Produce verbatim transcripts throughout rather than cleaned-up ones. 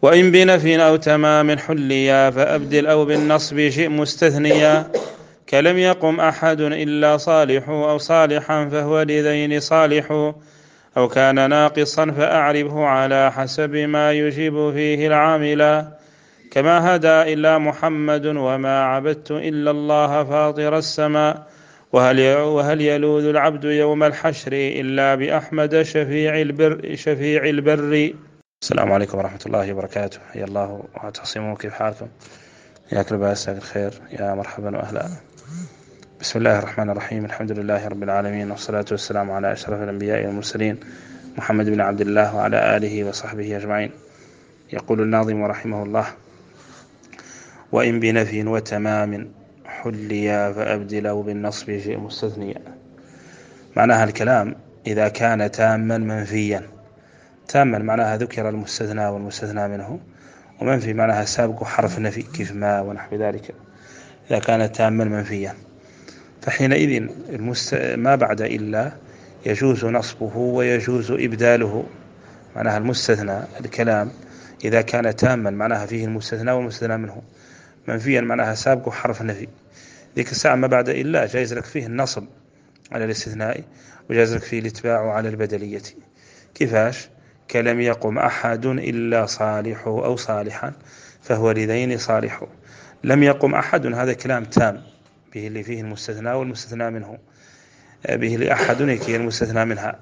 وإن بنفي أو تمام حليا فأبدل أو بالنصب شئ مستثنيا كلم يقم أحد إلا صالح أو صالحا فهو لذين صالح أو كان ناقصا فأعربه على حسب ما يجيب فيه العاملا كما هدى إلا محمد وما عبدت إلا الله فاطر السماء وهل وهل يلوذ العبد يوم الحشر إلا بأحمد شفيع البر شفيع البر. السلام عليكم ورحمة الله وبركاته. يا الله وتعصموا، كيف حالكم؟ ياك لباس الخير، يا مرحبا وأهلا. بسم الله الرحمن الرحيم، الحمد لله رب العالمين، والصلاة والسلام على أشرف الأنبياء والمرسلين محمد بن عبد الله وعلى آله وصحبه أجمعين. يقول الناظم رحمه الله: وإن بنفي وتمام حليا فأبدله بالنصب شيء مستثنيا. معناها الكلام إذا كان تاما منفيا. تاما معناها ذكر المستثنى والمستثنى منه، ومنفي معناها سابق حرف نفي كيف ما ونحو ذلك. إذا كان تاما منفيا فحينئذ المست... ما بعد إلا يجوز نصبه ويجوز إبداله. معناها المستثنى الكلام إذا كان تاما معناها فيه المستثنى والمستثنى منه، منفيا معناها سابق حرف نفي. ذيك الساعة ما بعد إلا جايز لك فيه النصب على الاستثناء، وجايز لك فيه الاتباع على البدلية. كيفاش؟ كلم يقم أحد إلا صالح أو صالحا فهو لذين صالح. لم يقم أحد هذا كلام تام به اللي فيه المستثنى والمستثنى منه، به لأحد هي المستثنى منها،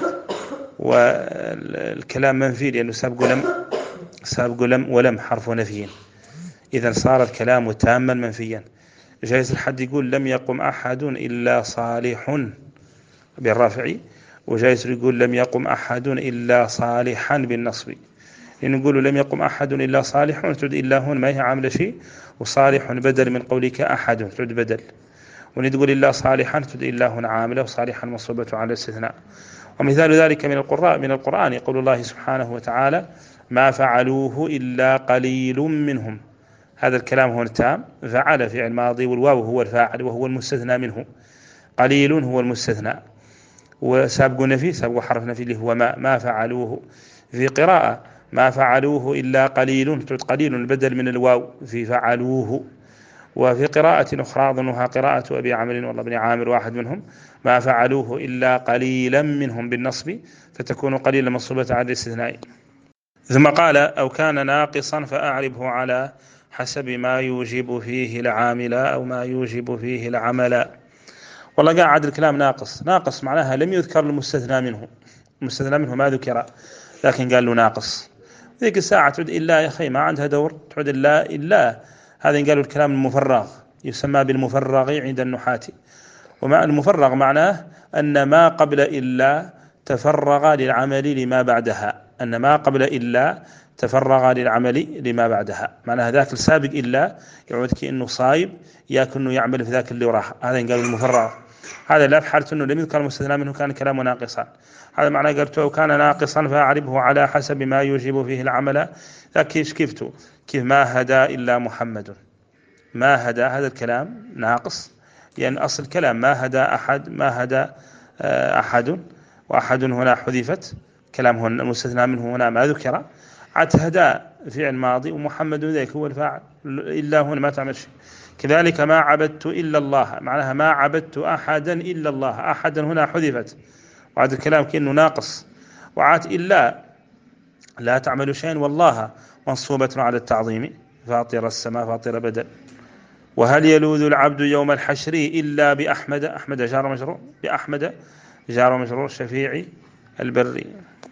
والكلام منفي لأنه سابق لم سابق لم ولم حرف نفي، إذن صار الكلام تاما منفيا. جايز الحد يقول لم يقم أحد إلا صالح بالرفع، وجايز يقول لم يقم أحد إلا صالحا بالنصب، لأن نقول لم يقم أحد إلا صالح تعد إلا هون ما هي عاملة شيء، وصالح بدل من قولك أحد تعد بدل، ونقول إلا صالحا تعد إلا هون عاملة، وصالحا مصوبة على الاستثناء. ومثال ذلك من القرآن من القرآن يقول الله سبحانه وتعالى: ما فعلوه إلا قليل منهم. هذا الكلام هو تام، فعل فعل ماضي والواو هو الفاعل وهو المستثنى منه، قليل هو المستثنى، وسابق نفي سابق حرف نفي اللي هو ما ما فعلوه. في قراءة ما فعلوه إلا قليل تعد قليل البدل من الواو في فعلوه. وفي قراءة أخرى أظنها قراءة أبي عمرو والله بن عامر واحد منهم: ما فعلوه إلا قليلا منهم بالنصب، فتكون قليلا منصوبة على الاستثناء. ثم قال: أو كان ناقصا فأعربه على حسب ما يوجب فيه العامل أو ما يوجب فيه العمل. والله قاعد الكلام ناقص. ناقص معناها لم يذكر المستثنى منه، المستثنى منه ما ذكر، لكن قال له ناقص. ذيك الساعة تعد إلا يا أخي ما عندها دور، تعد إلا إلا هذا قالوا الكلام المفرغ، يسمى بالمفرغ عند النحاة. ومع المفرغ معناه أن ما قبل إلا تفرغ للعمل لما بعدها، أن ما قبل إلا تفرغ للعمل لما بعدها. معنى ذاك السابق إلا يعود كأنه صايب يكنه يعمل في ذاك اللي وراه، هذا قالوا المفرغ. هذا لا في حالة أنه لم يذكر المستثنى منه كان كلامه ناقصا. هذا معنى قلت كان ناقصا فأعربه على حسب ما يوجب فيه العمل. كيف كيفته كيف ما هدى إلا محمد. ما هدى هذا الكلام ناقص، لأن يعني أصل الكلام ما هدى أحد، ما هدى أحد، وأحد هنا حذفت، كلام هنا المستثنى منه هنا ما ذكر. عاد هدى فعل ماضي ومحمد ذاك هو الفاعل، إلا هنا ما تعمل شيء. كذلك ما عبدت إلا الله معناها ما عبدت أحدا إلا الله، أحدا هنا حذفت، وعاد الكلام كأنه ناقص. وعاد إلا لا تعمل شيئا والله منصوبة على التعظيم، فاطر السماء فاطر بدل. وهل يلوذ العبد يوم الحشر إلا بأحمد، أحمد جار مجرور، بأحمد جار مجرور شفيع البر.